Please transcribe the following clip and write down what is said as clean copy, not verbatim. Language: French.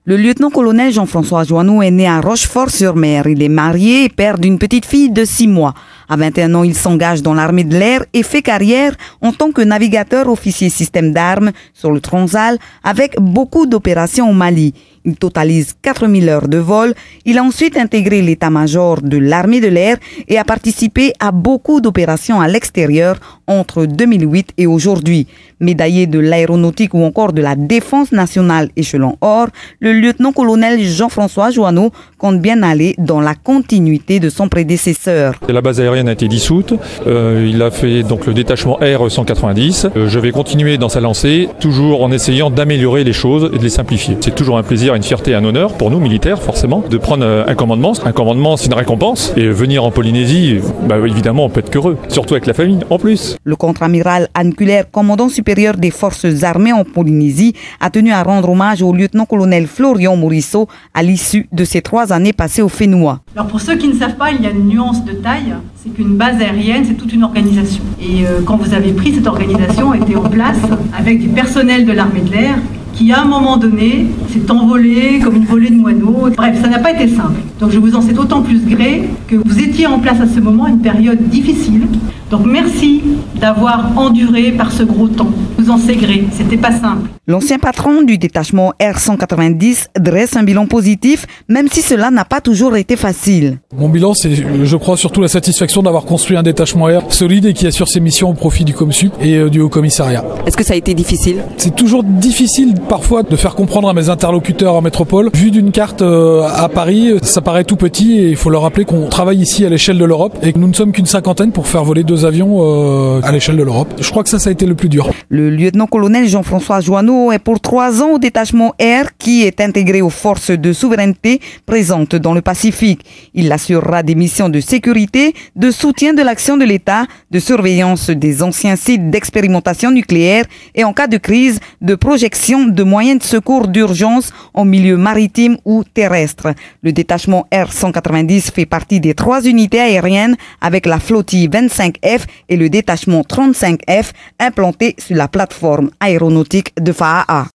Le lieutenant-colonel Jean-François Joanneau est né à Rochefort-sur-Mer. Il est marié et père d'une petite fille de 6 mois. À 21 ans, il s'engage dans l'armée de l'air et fait carrière en tant que navigateur officier système d'armes sur le Transal avec beaucoup d'opérations au Mali. Il totalise 4000 heures de vol. Il a ensuite intégré l'état-major de l'armée de l'air et a participé à beaucoup d'opérations à l'extérieur entre 2008 et aujourd'hui. Médaillé de l'aéronautique ou encore de la défense nationale échelon or, le lieutenant-colonel Jean-François Joanneau compte bien aller dans la continuité de son prédécesseur. La base aérienne a été dissoute. Il a fait donc le détachement Air 190. Je vais continuer dans sa lancée, toujours en essayant d'améliorer les choses et de les simplifier. C'est toujours un plaisir, une fierté, un honneur pour nous militaires forcément de prendre un commandement. Un commandement, c'est une récompense. Et venir en Polynésie, évidemment, on peut être qu'heureux, surtout avec la famille en plus. Le contre-amiral Anne Culler, commandant supérieur des forces armées en Polynésie, a tenu à rendre hommage au lieutenant-colonel Florian Morisseau à l'issue de ses 3 années passées au Fénois. Alors pour ceux qui ne savent pas, il y a une nuance de taille, c'est qu'une base aérienne, c'est toute une organisation. Et quand vous avez pris cette organisation, elle était en place avec du personnel de l'armée de l'air qui, à un moment donné, s'est envolé comme une volée de moineaux. Bref, ça n'a pas été simple. Donc je vous en sais d'autant plus gré que vous étiez en place à ce moment, une période difficile. Donc merci d'avoir enduré par ce gros temps. Vous en sais gré, c'était pas simple. L'ancien patron du détachement R190 dresse un bilan positif, même si cela n'a pas toujours été facile. Mon bilan, c'est, je crois, surtout la satisfaction d'avoir construit un détachement air solide et qui assure ses missions au profit du COMSUP et du Haut-Commissariat. Est-ce que ça a été difficile ? C'est toujours difficile parfois de faire comprendre à mes interlocuteurs en métropole. Vu d'une carte à Paris, ça paraît tout petit et il faut leur rappeler qu'on travaille ici à l'échelle de l'Europe et que nous ne sommes qu'une 50aine pour faire voler 2 avions à l'échelle de l'Europe. Je crois que ça a été le plus dur. Le lieutenant-colonel Jean-François Joanneau est pour 3 ans au détachement Air qui est intégré aux forces de souveraineté présentes dans le Pacifique. Il assurera des missions de sécurité, de soutien de l'action de l'État, de surveillance des anciens sites d'expérimentation nucléaire et en cas de crise, de projection de moyens de secours d'urgence en milieu maritime ou terrestre. Le détachement R190 fait partie des 3 unités aériennes avec la flottille 25F et le détachement 35F implanté sur la plateforme aéronautique de Faa'a.